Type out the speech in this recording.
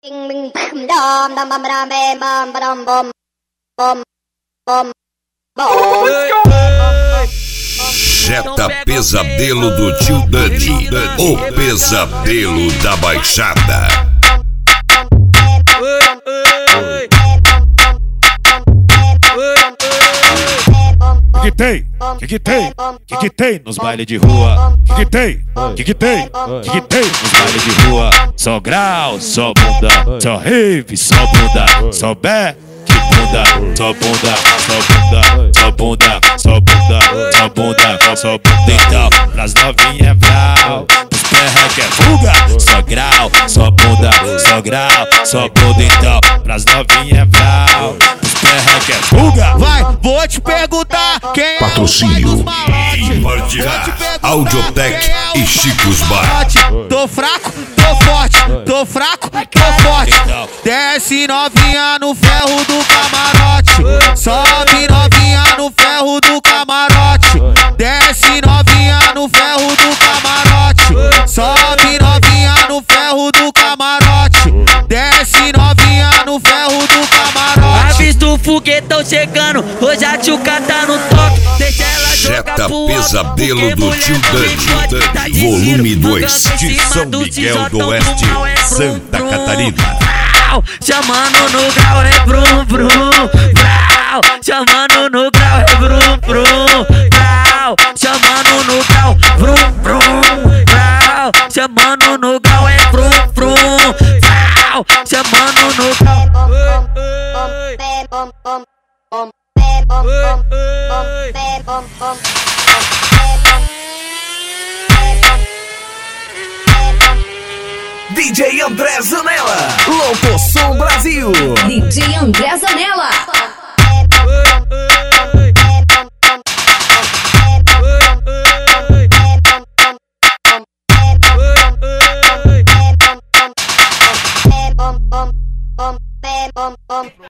Jetta Pesadelo do Tio Dani, o pesadelo da Baixada. Que tem nos bailes de rua? Que tem nos bailes de rua? Só grau, só bunda, só rave, só bunda, só back, bunda, só bunda, só bunda, só bunda, só bunda, só bunda, só bunda. Então, pras novinhas brau, pros perra que é fuga, só grau, só bunda, só grau, só bunda. Então, pras novinhas brau, pros perra que é fuga. Vai, vou te perguntar quem Patrocínio Audiotech e Chicos Bar. Tô fraco, tô forte, tô fraco, tô forte. Desce novinha no ferro do camarote, sobe novinha no ferro do camarote. Desce novinha no ferro do camarote, sobe novinha no ferro do camarote. Desce novinha no ferro do camarote. Avista o foguetão chegando, hoje a tchuca tá no toque. Deixa ela jogar Jetta pro Pesadelo do Tio Dani, volume 2, de São Miguel do Oeste, Santa Catarina. Chamando no grau é brum brum, brau. Chamando no grau é brum brum, brau. Chamando no grau, brum brum, brau. Chamando no grau é brum brum, brau. Chamando no grau. DJ André Zanella, Locoção Brasil. DJ André Zanella.